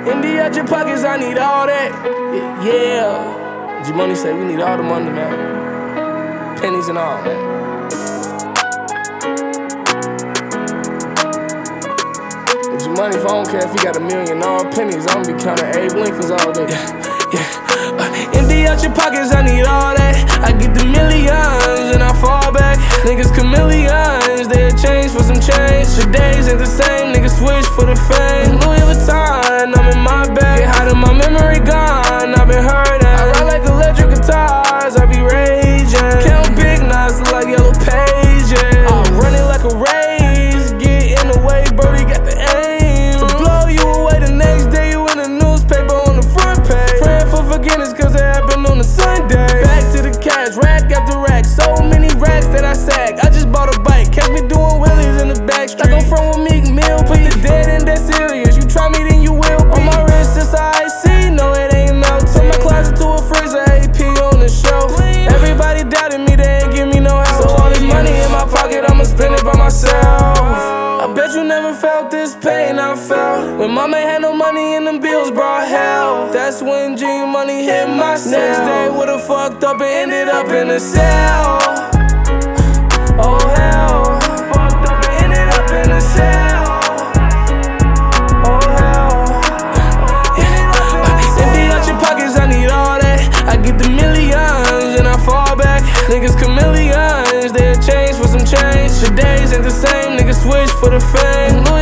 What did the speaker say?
Indy out your pockets, I need all that. Yeah. G-Money say we need all the money now. Pennies and all, man. G-Money, if I don't care if he got $1 million all pennies, I'm gonna be counting Abe Lincolns all day. Indy out your pockets, I need all that. I get the millions and I fall back. Niggas chameleons, they'll change for some change. The days ain't the same, niggas switch for the fame. Louis Vuitton, I'm in my bag. Get hot in my memory gone, I've been hurt at. I ride like electric guitars, I be raging. Count big knots like yellow pages. I'm running like a race, get in the way, Birdie got the aim. To blow you away the next day, you in the newspaper on the front page. Praying for forgiveness cause it happened on a Sunday. Back to the cash, rack after rack. So many racks that I sag. I just bought a bike, catch me doing wheelies in the back street. Like I'm from with Meek Mill, put you dead and that serious. You try me then you will be. On my wrist it's icy, no it ain't melted. Turn my closet to a freezer, AP on the shelf. Everybody doubted me, they ain't give me no help. So all this money in my pocket, I'ma spend it by myself. I bet you never felt this pain I felt when mama had no money and them bills brought hell. That's when G-Money hit my cell. Next day would've fucked up and ended up in a cell. Oh hell, fucked up and ended up in a cell. Oh hell, Indy out your pockets, I need all that. I get the millions and I fall back. Niggas chameleons, they'll change for some change. The days ain't the same, niggas switch for the fame.